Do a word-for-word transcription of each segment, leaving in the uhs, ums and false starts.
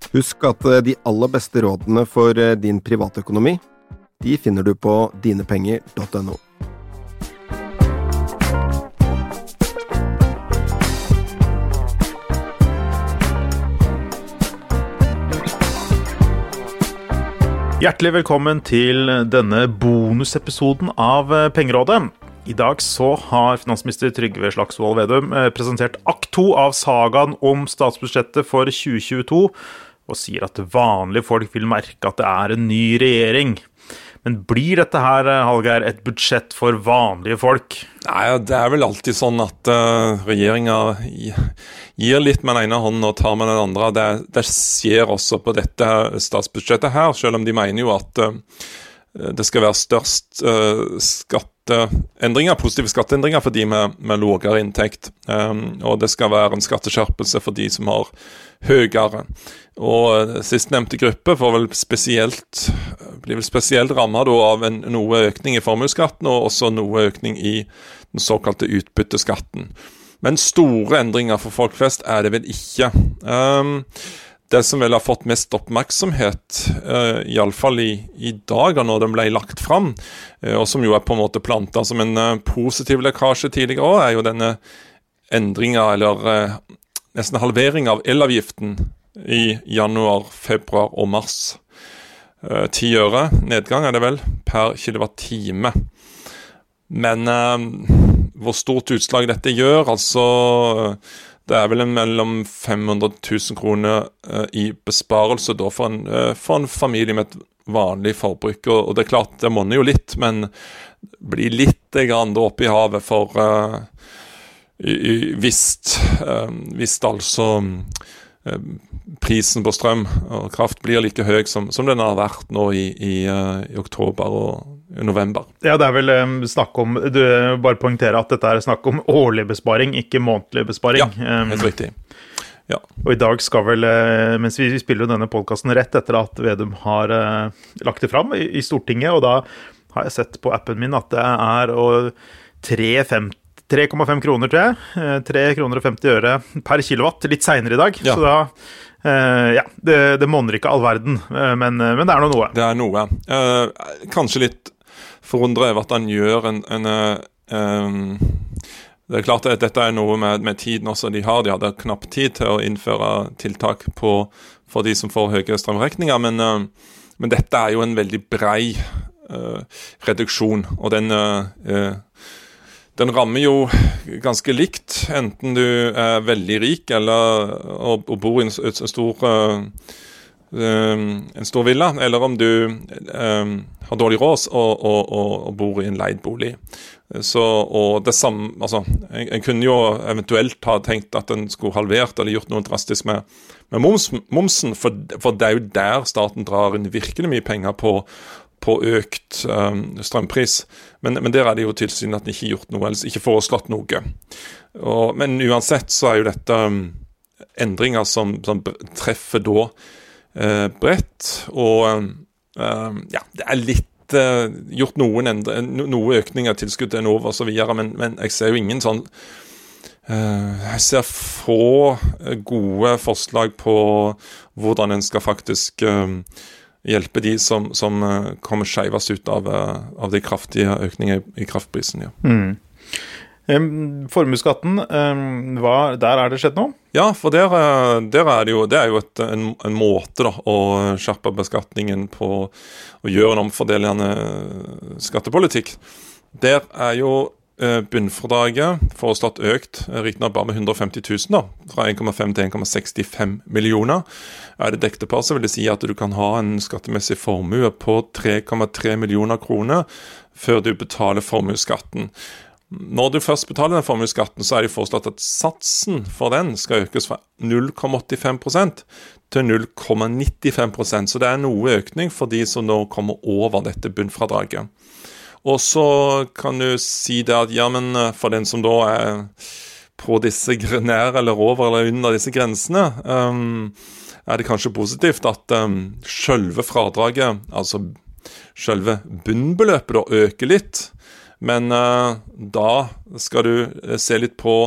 Husk at de aller beste rådene for din privatøkonomi, de finner du på dinepenger punktum no. Hjertelig velkommen til denne bonusepisoden av Pengerådet. I dag så har finansminister Trygve Slagsvold Vedum presentert akt to av sagaen om statsbudsjettet for tjue tjueto, og sier at vanlige folk vil merke at det er en ny regjering. Men blir dette her, Hallgeir, et budsjett for vanlige folk? Nei, det er vel alltid sånn at uh, regjeringen gir litt med den ene hånden og tar med den andre. Det, det skjer også på dette statsbudsjettet her, selv om de mener jo at uh, det skal være størst uh, skatteendringer, positive skatteendringer for de med, med lavere inntekt. Um, og det skal være en skatteskjerpelse for de som har høyere. Og sistnevnte gruppe får vel spesielt, blir vel spesielt rammet da, av en, noe økning i formuesskatten og også noe økning i den såkalte utbytteskatten. Men store endringer for folk flest er det vel ikke. Um, det som vel har fått mest oppmerksomhet, uh, i alle fall i, i dag når den ble lagt fram, uh, og som jo er på en måte plantet som en uh, positiv lekkasje tidligere også, er jo denne endringen, eller uh, nesten halvering av elavgiften i januar, februar og mars. Uh, ti øre nedgang er det vel per kilowatt-time. Men uh, hvor stort utslag dette gjør, altså det er vel en mellom fem hundre tusen kroner uh, i besparelse da for en, uh, for en familie med et vanlig forbruk. Og, og det er klart, det monner jo litt, men blir litt grann da oppe i havet for uh, i, i, visst, uh, visst altså prisen på strøm og kraft blir like høy som, som den har vært nå i, i, uh, i oktober og i november. Ja, det er vel um, snakk om, du bare poengterer at dette er snakk om årlig besparing, ikke månedlig besparing. Ja, helt riktig. Ja. Og i dag skal vel, mens vi spiller denne podcasten rett etter at Vedum har uh, lagt det fram i, i Stortinget, og da har jeg sett på appen min at det er tre komma fem kroner, tror jeg. tre kroner og femti øre per kilowatt, litt senere i dag. Ja. Så da, uh, ja, det, det monner ikke all verden, uh, men, uh, men det er noe. Det er noe. Uh, kanskje litt forundret over at han gjør en... en uh, um, det er klart at dette er noe med, med tiden også de har. De hadde knapp tid til å innføre tiltak på, for de som får høye strømregninger, men, uh, men dette er jo en veldig brei uh, reduksjon, og den... Uh, uh, Den rammer jo ganske likt, enten du er veldig rik eller og, og bor i en, en, stor, uh, en stor villa, eller om du um, har dårlig råd og, og, og, og bor i en leid bolig. Så, og det samme, altså, en, en kunne jo eventuelt ha tenkt at den skulle halvert eller gjort noe drastisk med, med moms, momsen, for, for det er jo der staten drar inn virkelig mye penger på på økt um, strømpris, men, men der er det jo tilsyn at den ikke gjort noe, eller ikke foreslått noe. Og, men uansett så er jo dette um, endringer som, som treffer da uh, bredt, og um, ja, det er litt uh, gjort noen endre, noe økning av tilskudd til Enova og så videre, men, men jeg ser jo ingen sånn uh, jeg ser få gode forslag på hvordan en skal faktisk um, hjelpe de som, som uh, kommer skjevest ut av, uh, av de kraftige økninger i, i kraftprisen. Ja. Mm. Um, formuesskatten, um, hva, der er det skjedd noe? Ja, for der, der er det jo, det er jo et, en, en måte da, å skjerpe beskatningen på, å gjøre en omfordelende skattepolitikk. Der er jo uh, bunnfradraget foreslått økt, riktignok bare med hundre og femti tusen da, fra en komma fem til en komma sekstifem millioner. Er det dekte på, så vil det si at du kan ha en skattemessig formue på tre komma tre millioner kroner før du betaler formuesskatten. Når du først betaler den formuesskatten, så er det foreslått at satsen for den skal økes fra null komma åttifem prosent til null komma nittifem prosent. Så det er noe økning for de som nå kommer over dette bunnfradraget. Og så kan du si det at, ja, men for den som da er på disse nær eller over eller under disse grensene, um, er det kanskje positivt at um, selve fradraget, altså selve bunnbeløpet da øker litt, men uh, da skal du se litt på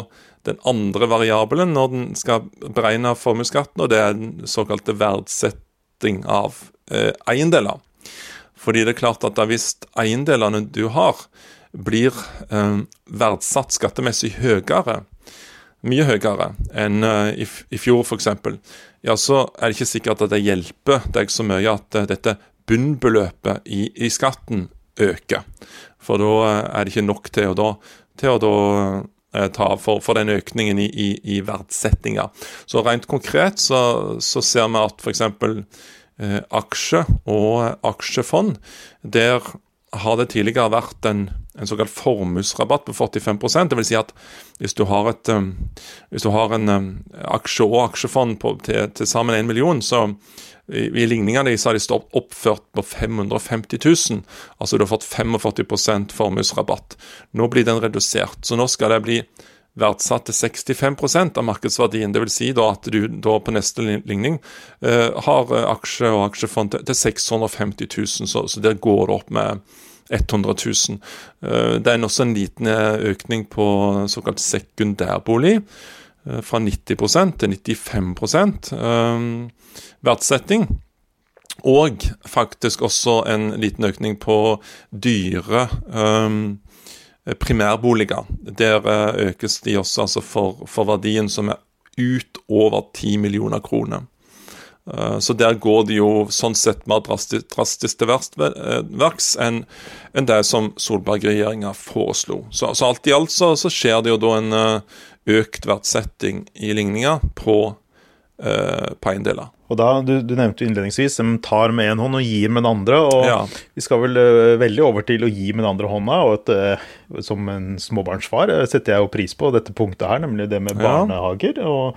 den andre variabelen når den skal beregne formuesskatten, og det er den såkalte verdsetting av eh, eiendeler. Fordi det er klart at hvis eiendelene du har blir eh, verdsatt skattemessig høyere, mye høyere enn uh, i, i fjor for eksempel, ja, så er det ikke sikkert at det hjelper deg så mye at uh, dette bunnbeløpet i, i skatten øker. For da uh, er det ikke nok til å da, til å da uh, ta for, for den økningen i, i, i verdsettinga. Så rent konkret så, så ser vi at for eksempel uh, aksje og aksjefond, der har det tidligere vært en, en såkalt formuesrabatt på førtifem prosent. Det vil si at hvis du har, et, um, hvis du har en um, aksje og aksjefond på, til, til sammen en million, så i, i ligningene så har de stått oppført på fem hundre og femti tusen. Altså du har fått førtifem prosent formuesrabatt. Nå blir den redusert, så nå skal det bli verdsatt til sekstifem prosent av markedsverdien. Det vil si da at du da på neste ligning uh, har aksje og aksjefond til, til seks hundre og femti tusen, så, så der går det opp med hundre tusen. Uh, det er også en liten økning på såkalt sekundærbolig, uh, fra nitti prosent til nittifem prosent uh, verdsetting. Og faktisk også en liten økning på dyre um, primærboliger. Der økes de også altså for, for verdien som er ut over ti millioner kroner. Uh, så der går de jo sånn sett mer drastisk, drastisk til verst, uh, verks enn, enn det som Solberg-regjeringen foreslo. Så, så alt i alt så, så skjer det jo da en uh, økt verdsetting i ligninger på, uh, på eiendeler. Og da, du, du nevnte jo innledningsvis, de tar med en hånd og gir med den andre, og ja. Vi skal vel uh, veldig over til å gi med den andre hånda, og et, uh, som en småbarnsfar uh, setter jeg jo pris på dette punktet her, nemlig det med barnehager og,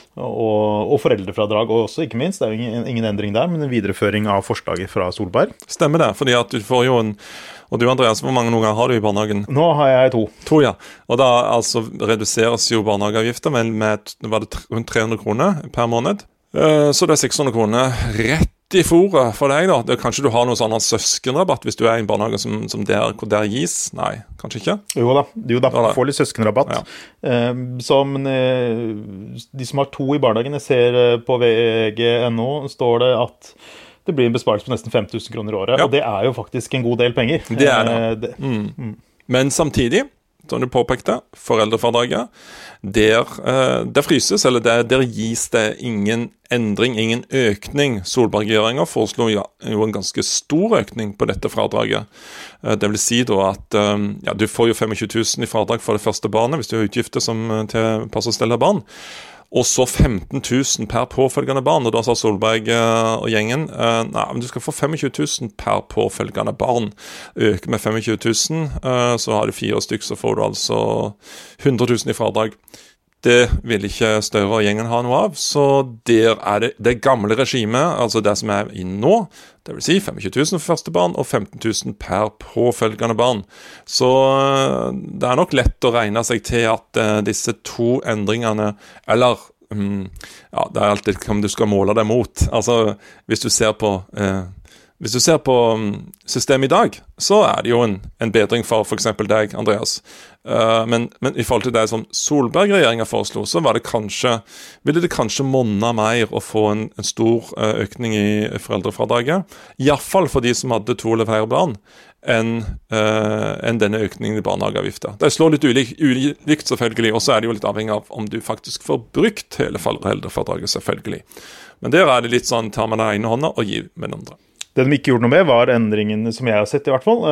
og, og foreldrefradrag, og også ikke minst, det er jo ingen, ingen endring der, men en videreføring av forslaget fra Solberg. Stemmer det, fordi at du får jo en, og du Andreas, hvor mange unger har du i barnehagen? Nå har jeg to. To, ja. Og da altså reduseres jo barnehageavgifter med, med var det rundt tre hundre kroner per måned. Så det er seks hundre kroner rett i fôret for deg da. Det, kanskje du har noen sånn søskenrabatt hvis du er i en barnehage som, som der, der gis? Nei, kanskje ikke? Jo da, jo da, ja, får litt søskenrabatt. Ja. Eh, som eh, de som har to i barnehagen, jeg ser på V G punkt N O, står det at det blir en besparelse på nesten fem tusen kroner i året, ja. Og det er jo faktisk en god del penger. Det er det. Eh, det. Mm. Mm. Men samtidig, som du påpekte, foreldrefradraget, der, eh, der fryses, eller der, der gis det ingen endring, ingen økning. Solberg-regjeringen foreslo jo en ganske stor økning på dette fradraget. Eh, det vil si da at eh, ja, du får jo tjuefem tusen i fradrag for det første barnet, hvis du har utgifter som, til pass og stell av barn. Og så femten tusen per påfølgende barn, og da sa Solberg uh, og gjengen, uh, nei, men du skal få tjuefem tusen per påfølgende barn. Øke med tjuefem tusen, uh, så har du fire stykk, så får du altså hundre tusen i fradrag. Det vil ikke Støre og gjengen ha noe av, så der er det det gamle regimet, altså det som er inn nå, det vil si tjuefem tusen for første barn og femten tusen per påfølgende barn. Så uh, det er nok lett å regne seg til at uh, disse to endringene, eller um, ja, det er alltid hvem du skal måle det mot. Altså, hvis du ser på uh, Hvis du ser på systemet i dag, så er det jo en, en bedring for for eksempel deg, Andreas. Uh, men, men i forhold til det som Solberg-regjeringen foreslo, så var det kanskje, ville det kanskje monne mer å få en, en stor uh, økning i foreldrefradraget. I hvert fall for de som hadde to eller flere barn, enn uh, en denne økningen i barnehageavgifter. Det slår litt ulikt, ulikt selvfølgelig, og så er det jo litt avhengig av om du faktisk får brukt hele foreldrefradraget, selvfølgelig. Men der er det litt sånn, tar man den ene hånda og gir med den andre. Det de ikke gjorde noe med var endringen som jeg har sett i hvert fall,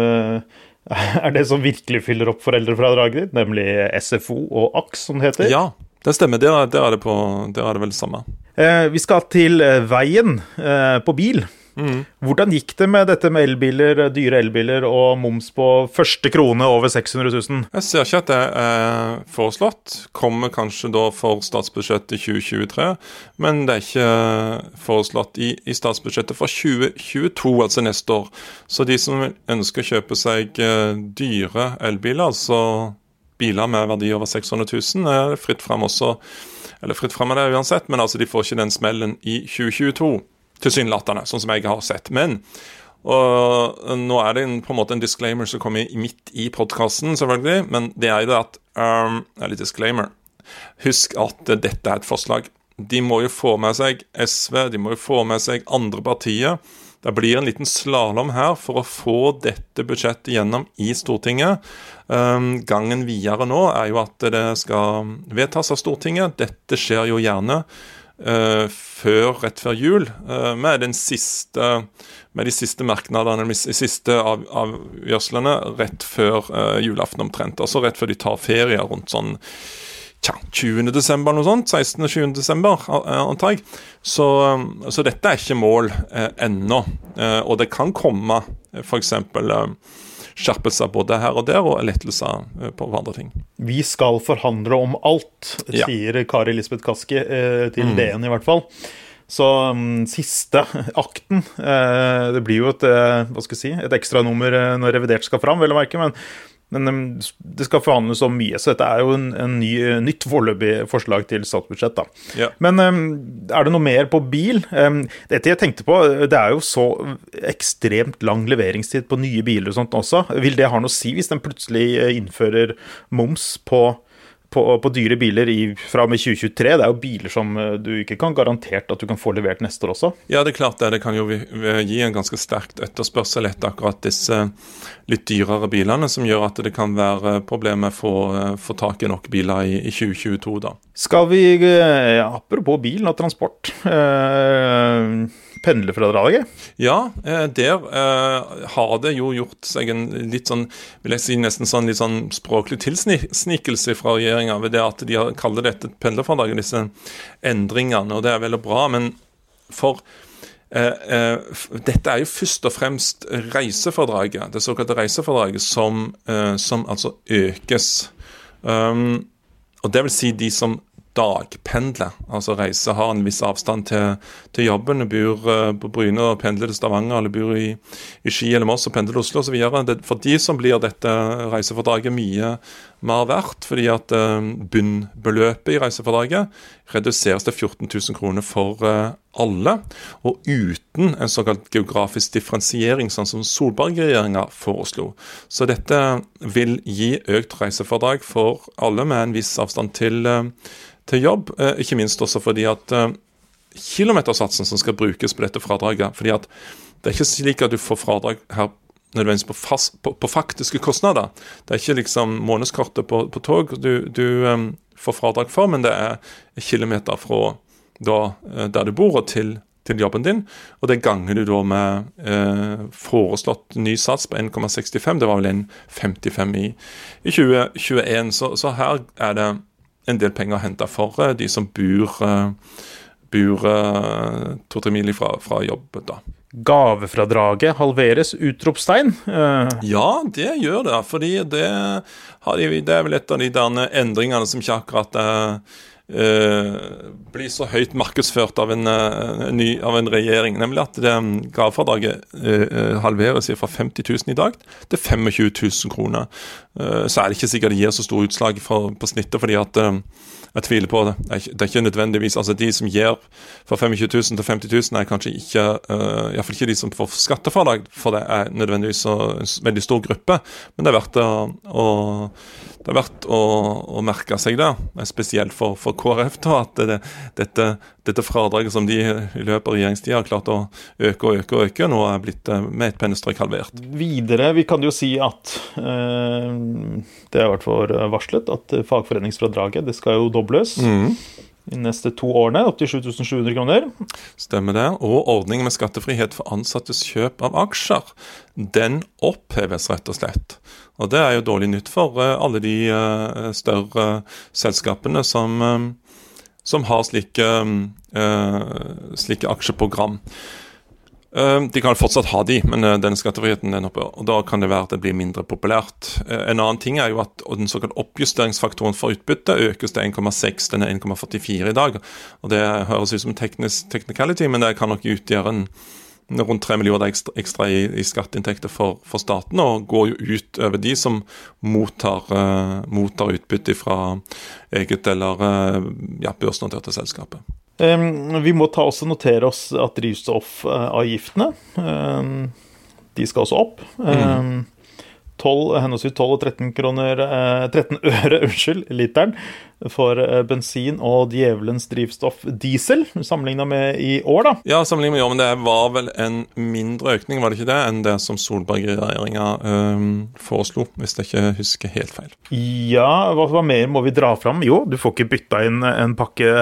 er det som virkelig fyller opp foreldrefradraget ditt, nemlig S F O og A K S som det heter. Ja, det stemmer, der, der, er, det på, der er det vel det samme. Eh, vi skal til veien eh, på bil. Mm. Hvordan gikk det med dette med elbiler, dyre elbiler og moms på første krone over seks hundre tusen? Jeg ser ikke at det er foreslått. Kommer kanskje da for statsbudsjettet tjue tjuetre, men det er ikke foreslått i, i statsbudsjettet for tjue tjueto, altså neste år. Så de som ønsker å kjøpe seg dyre elbiler, altså biler med verdi over seks hundre tusen, er fritt frem også, eller fritt frem er det uansett, men altså de får ikke den smellen i tjue tjueto. Tilsynelatende, sånn som jeg har sett. Men og, nå er det en, på en måte en disclaimer som kommer midt i podcasten, selvfølgelig, men det er jo det at um, det er litt disclaimer. husk at dette er et forslag. De må jo få med seg S V, de må jo få med seg andre partier. Det blir en liten slalom her for å få dette budsjettet gjennom i Stortinget. Um, gangen videre nå er jo at det skal vedtas av Stortinget. Dette skjer jo gjerne uh, før, rett før jul, uh, med, den siste, med de siste merknadene, de siste av, avgjørslene rett før uh, julaften omtrent. Altså rett før de tar ferie rundt sånn Tja, tjuende desember noe sånt, sekstende og tjuende desember, antar jeg. Så, så dette er ikke mål eh, ennå, eh, og det kan komme eh, for eksempel eh, skjerpelser både her og der, og lettelser eh, på andre ting. Vi skal forhandle om alt, Ja. sier Kari Elisabeth Kaski eh, til Mm. D N i hvert fall. Så um, siste akten, eh, det blir jo et, eh, hva skal jeg si, et ekstra nummer eh, når revidert skal fram, vel å merke, men Men um, det skal forhandles om mye, så dette er jo en, en ny, nytt foreløpig forslag til statsbudsjett. Da. Ja. Men um, er det noe mer på bil? Um, dette jeg tenkte på, det er jo så ekstremt lang leveringstid på nye biler og sånt også. Vil det ha noe å si hvis den plutselig innfører moms på, på, på dyre biler i, fra og med tjue tjuetre? Det er jo biler som du ikke kan garantert at du kan få levert neste år også. Ja, det er klart det. Det kan jo vi, vi gi en ganske sterkt etterspørsel etter akkurat disse litt dyrere bilene, som gjør at det kan være problemer med å få, få tak i nok biler i, i tjue tjueto da. Skal vi, ja, apropos bil og transport, eh, pendlerfradraget? Ja, eh, der eh, har det jo gjort seg en litt sånn, vil jeg si nesten sånn litt sånn språklig tilsnikelse fra regjeringen ved det at de har kallet dette pendlerfradraget, disse endringene, og det er vel og bra, men for Eh, eh, dette er jo først og fremst reisefradraget, det såkalte reisefradraget som, eh, som altså økes. Um, og det vil si de som dagpendler, altså reiser, har en viss avstand til, til jobben, bor uh, på Bryne og pendler til Stavanger, eller bor i, i Ski eller Moss og pendler til Oslo og så videre. Det, for de som blir dette reisefordraget mye mer verdt, fordi at uh, bunnbeløpet i reisefordraget reduseres til fjorten tusen kroner for uh, alle, og uten en såkalt geografisk differensiering, sånn som Solberg-regjeringen foreslo. Så dette vil gi økt reisefordrag for alle med en viss avstand til uh, til jobb, eh, ikke minst også fordi at eh, kilometersatsen som skal brukes på dette fradraget, fordi at det er ikke slik at du får fradrag her nødvendigvis på, fast, på, på faktiske kostnader. Det er ikke liksom månedskortet på, på tog du, du um, får fradrag for, men det er kilometer fra da, der du bor og til, til jobben din, og det ganger du da med eh, foreslått ny sats på en komma sekstifem, det var vel en komma femtifem i, i tjue tjueen, så, så her er det en del penger å hente for uh, de som bor, uh, bor uh, to-tre mil fra, fra jobb. Da. Gavefradraget halveres, utropstegn. Uh, Ja, det gjør det, fordi det, har de, det er vel et av de derne endringene som ikke akkurat uh, uh, blir så høyt markedsført av en, uh, ny, av en regjering, nemlig at det gavefradraget uh, halveres fra femti tusen i dag til tjuefem tusen kroner. Uh, så er det ikke sikkert det gir så stor utslag for, på snittet, fordi at uh, jeg tviler på det. Det er, ikke, det er ikke nødvendigvis, altså de som gir fra tjuefem tusen til femti tusen er kanskje ikke, uh, i hvert fall ikke de som får skattefradrag, for det er nødvendigvis så, en veldig stor gruppe, men det er verdt å, å, det er verdt å, å merke seg det, spesielt for, for K R F da, at det, dette, dette fradraget som de i løpet av regjeringstiden har klart å øke og øke og øke, nå er blitt uh, med et pennestrøk halvert. videre, vi kan jo si at uh, det er i hvert fall varslet at fagforeningsfradraget, det skal jo dobles Mm. de neste to årene, opp til sju tusen sju hundre kroner. Stemmer det, og ordningen med skattefrihet for ansattes kjøp av aksjer, den oppheves rett og slett. Og det er jo dårlig nytt for uh, alle de uh, større uh, selskapene som, um, som har slike, um, uh, slike aksjeprogram. Uh, de kan fortsatt ha de, men uh, denne skattefriheten den oppe, og da kan det være at det blir mindre populært. Uh, en annen ting er jo at den såkalt oppjusteringsfaktoren for utbytte økes til en komma seks, den er en komma førtifire i dag, og det høres ut som en teknisk technicality, men det kan nok utgjøre en rundt tre millioner ekstra, ekstra i, i skatteinntekter for, for staten, og går jo ut over de som mottar, uh, mottar utbytte fra eget eller uh, ja, børsnoterte selskapet. Um, vi må ta også notere oss at drivstoffavgiftene, um, de skal også opp. Um, tolv, henholdsvis tolv og tretten kroner, eh, tretten øre, unnskyld, literen for eh, bensin og djevelens drivstoff diesel, sammenlignet med i år da. Ja, sammenlignet med i år, men det var vel en mindre økning, var det ikke det, enn det som Solberg-regjeringen um, foreslo, hvis jeg ikke husker helt feil. Ja, hva, hva mer må vi dra fram? Jo, du får ikke bytta inn en pakke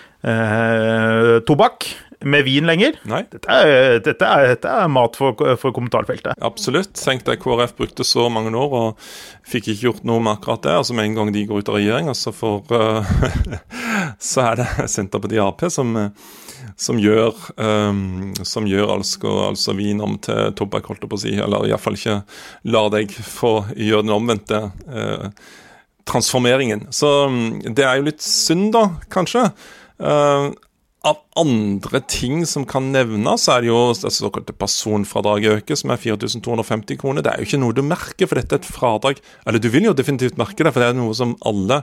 eh, tobakk med vin lenger. Nei. Dette er, dette er, dette er mat for, for kommentarfeltet. Absolutt. Tenk deg, K R F brukte så mange år og fikk ikke gjort noe med akkurat det. Altså med en gang de går ut av regjering, så, for, uh, så er det Senterpartiet A P som, som gjør, um, som gjør altså, altså vin om til tobakk, holdt jeg på å si, eller i hvert fall ikke la deg få gjøre den omvendte uh, transformeringen. Så um, det er jo litt synd da, kanskje. Uh, Av andre ting som kan nevnes, så er det jo det såkalte personfradraget økes med fire tusen to hundre og femti kroner. Det er jo ikke noe du merker, for dette er et fradrag. Eller du vil jo definitivt merke det, for det er noe som alle,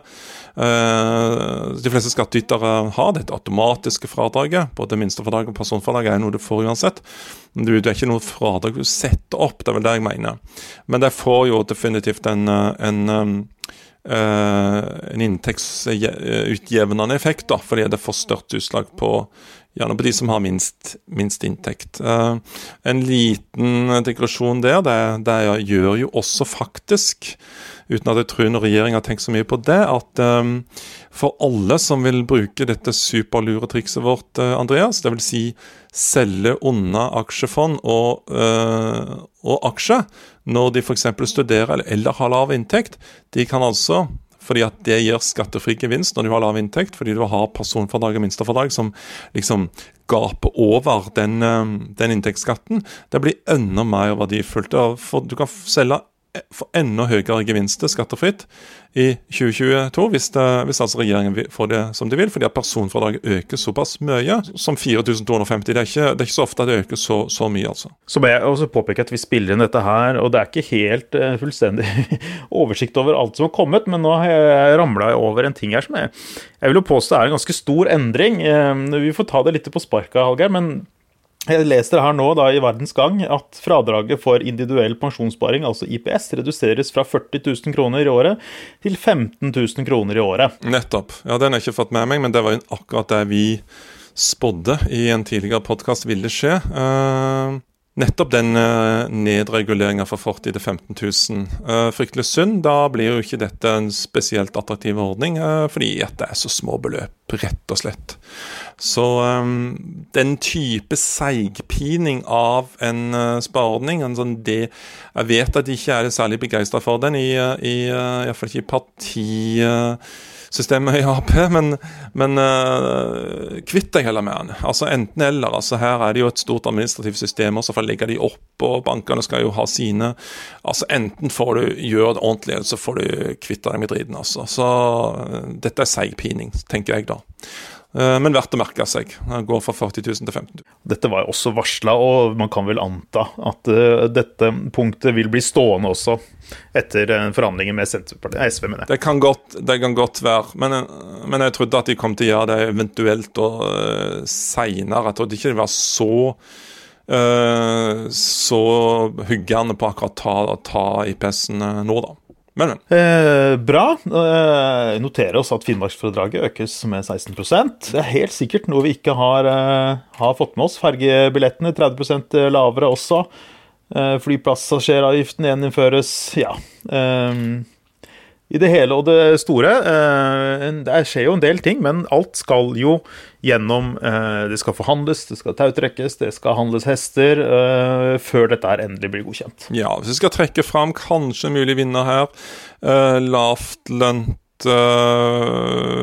øh, de fleste skattytere har, dette automatiske fradraget. Både minstefradrag og personfradrag er noe du får uansett. Men det er ikke noe fradrag du setter opp, det er vel det jeg mener. Men det får jo definitivt en... en Uh, en inntektsutjevnende effekt da, fordi det får størst utslag på, gjerne på de som har minst, minst inntekt. Uh, en liten digresjon der, det, det gjør jo også faktisk, uten at jeg tror når regjeringen har tenkt så mye på det, at um, for alle som vil bruke dette superluretrikset vårt, uh, Andreas, det vil si selge unna aksjefond og, uh, og aksje, når de for eksempel studerer eller, eller har lav inntekt, de kan altså, fordi at det gir skattefri gevinst når du har lav inntekt, fordi du har personfradrag og minstefradrag som liksom gaper over den, den inntektsskatten, det blir enda mer verdifullt. For du kan selge for enda høyere gevinster skattefritt i tjue tjueto, hvis, det, hvis altså regjeringen får det som de vil, fordi at personfradraget øker såpass mye som fire tusen to hundre og femti. Det er ikke, det er ikke så ofte at det øker så, så mye, altså. Så må jeg også påpeke at vi spiller inn dette her, og det er ikke helt uh, fullstendig oversikt over alt som har kommet, men nå har jeg ramlet over en ting her som jeg, jeg vil jo påstå er en ganske stor endring. Uh, vi får ta det litt på sparket, Hallgeir, men jeg leser her nå da i Verdens Gang at fradraget for individuell pensjonssparing, altså I P S, reduseres fra førti tusen kroner i året til femten tusen kroner i året. Nettopp. Ja, den har jeg ikke fått med meg, men det var jo akkurat det vi spådde i en tidligere podcast ville skje. Uh, nettopp den uh, nedreguleringen fra førti til femten tusen. Uh, fryktelig synd, da blir jo ikke dette en spesielt attraktiv ordning, uh, fordi at det er så små beløp, rett og slett. Så um, den type seigpining av en uh, spareordning, en sånn det, jeg vet at de ikke er særlig begeistret for den i, i, uh, i hvert fall ikke i partisystemet uh, i A P, men, men uh, kvitt deg heller med den. Altså enten eller, altså her er det jo et stort administrativt system, og så får legge de opp, og bankene skal jo ha sine, altså enten får du gjøre det ordentlig, eller så får du kvitte deg med driten, altså. Så uh, dette er seigpining, tenker jeg da. Men verdt å merke seg. Det går fra førti tusen til femten tusen. Dette var jo også varslet, og man kan vel anta at uh, dette punktet vil bli stående også etter uh, forhandlinger med Senterpartiet, S V, mener jeg. Det kan godt, det kan godt være, men, men jeg trodde at de kom til å gjøre det eventuelt og uh, senere. Jeg trodde ikke det var så uh, så hyggende på akkurat ta, ta I P S-en uh, nå da. Men, men. Eh, bra. Eh, noterer oss at Finnmarksfradraget økes med seksten prosent. Det er helt sikkert noe vi ikke har, eh, har fått med oss. Fergebillettene tretti prosent lavere også. Eh, flyplassasjeravgiften gjeninnføres. Ja. Eh, I det hele og det store. Eh, det skjer jo en del ting, men alt skal jo gjennom, eh, det skal forhandles, det skal tautrekkes, det skal handles hester, eh, før dette her endelig blir godkjent. Ja, hvis vi skal trekke frem kanskje en mulig vinner her, eh, lavtlønt eh,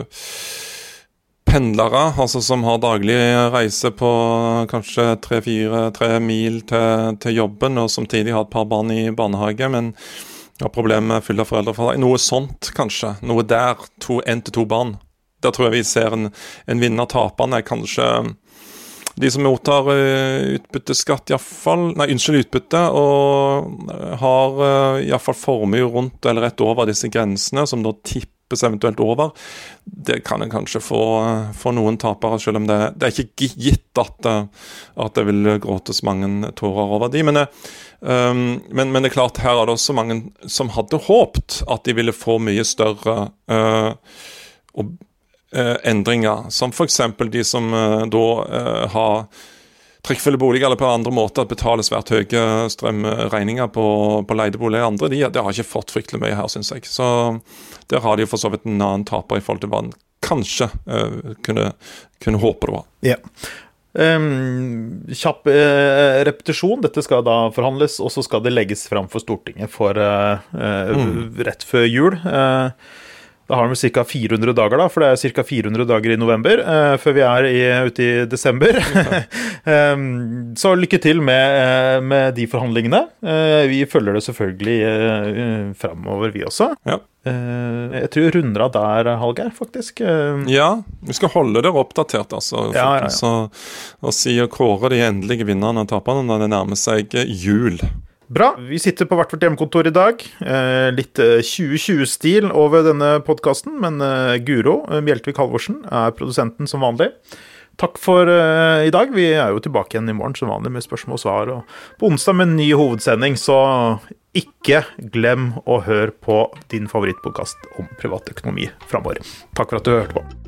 pendlere, altså som har daglig reise på kanskje tre-fire mil til, til jobben, og samtidig har et par barn I barnehage, men har problemer med fyll av foreldrefradrag. Noe sånt kanskje, noe der, to, en til to barn. Der tror jeg vi ser en, en vinner-taperne, kanskje de som mottar uh, utbytteskatt I hvert fall, nei, unnskyld utbytte, og uh, har uh, I hvert fall formue rundt eller rett over disse grensene, som da tipper hoppes eventuelt over. Det kan en kanskje få, få noen tapere, selv om det, det er ikke gitt at, at det vil gråtes mange tårer over de. Men, um, men, men det er klart, her er det også mange som hadde håpt at de ville få mye større uh, og, uh, endringer, som for eksempel de som uh, da uh, har trekkfulle boliger eller på andre måter at betaler svært høye strømregninger på, på leideboliger. Andre de, de har ikke fått fryktelig mye her, synes jeg. Så der har de jo for så vidt en annen taper i forhold til hva en kanskje uh, kunne, kunne håpe det var. Ja. Um, kjapp uh, repetisjon. Dette skal da forhandles, og så skal det legges fram for Stortinget for uh, uh, mm. rett før jul. Uh, Da har vi cirka fire hundre dager da, for det er cirka fire hundre dager i november, eh, før vi er i, ute i desember. um, så lykke til med, med de forhandlingene. Uh, vi følger det selvfølgelig uh, fremover, vi også. Ja. Uh, jeg tror vi runder av der, Hallgeir, faktisk. Uh, ja, vi skal holde dere oppdatert, altså. Ja, ja, ja. Så, og si å kåre de endelige vinnerne og taperne når det nærmer seg jul. Bra. Vi sitter på hvert vårt hjemmekontor i dag. Eh, litt tjue tjue-stil over denne podcasten, men eh, Guro Mjeltvik Halvorsen er produsenten som vanlig. Takk for eh, i dag. Vi er jo tilbake igjen i morgen som vanlig med spørsmål og svar, og på onsdag med en ny hovedsending, så ikke glem å høre på din favorittpodcast om privatøkonomi fremover. Takk for at du hørte på.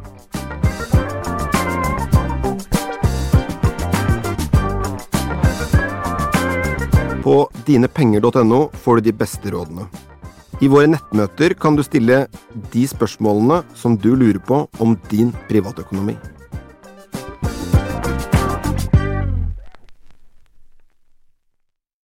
På dinepenger punktum no får du de beste rådene. I våre nettmøter kan du stille de spørsmålene som du lurer på om din privatøkonomi.